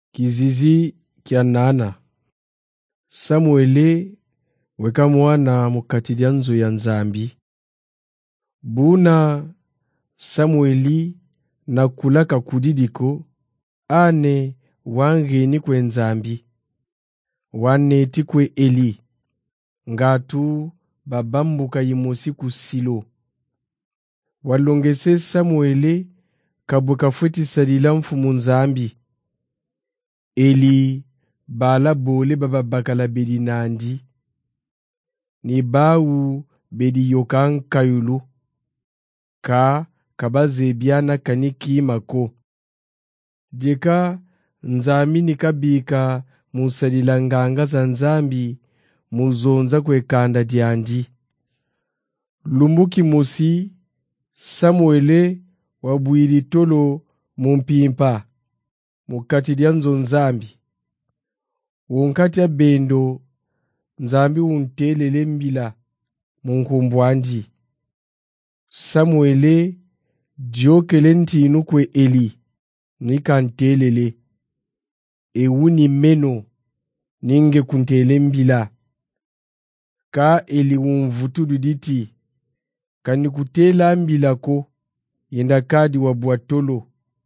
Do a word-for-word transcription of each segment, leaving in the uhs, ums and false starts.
Kizizi kya nana. Samuele weka mwana mukati lya nzu ya Nzambi. Buna Samueli na kulaka kudidiko ane wangeni kwe Nzambi. Waneti kwe Eli. Ngatu babambuka yimusi ku Silo. Walongese Samuele kabuka fweti salila mfumu Nzambi. Eli bala bole bababakala bedi nandi. Ni bawu bedi yokan kayulu. Ka kabazebiana kaniki mako. Deka Nzambi nikabika musalila nganga za Nzambi muzonza kwe kanda diandi. Lumbuki musi Samuele wabuiri tolo mumpimpa mukati lya nzo Nzambi. Wonkati ya bendo Nzambi untelele mbila munkumbwandi. Samuele diokele ntinu kwe Eli nikantelele. Euni meno ninge kuntele mbila. Ka Eli unvutudu diti kanikutela mbila ko yenda kadi wa buatolo.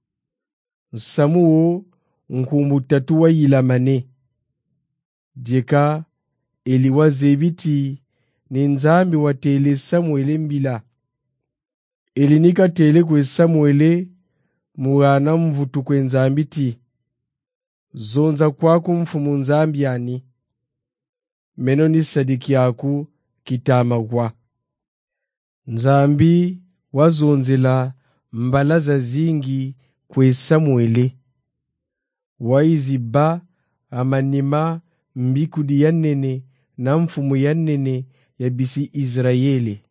Samuo nkumbu tatu wa yilamane. Deka Eli wazebiti ni Nzambi watele Samuele mbila. Eli nika tele kwe Samuele muana mvutu kwe Nzambi ti. Zonza kwaku mfumu Nzambi ani. Meno ni sadiki yaku kitama kwa. Nzambi wazonzela mbalaza zingi kwe Samuele. Waizi ba amanima mbikudi yanene na mfumu yanene ya bisi Israeli.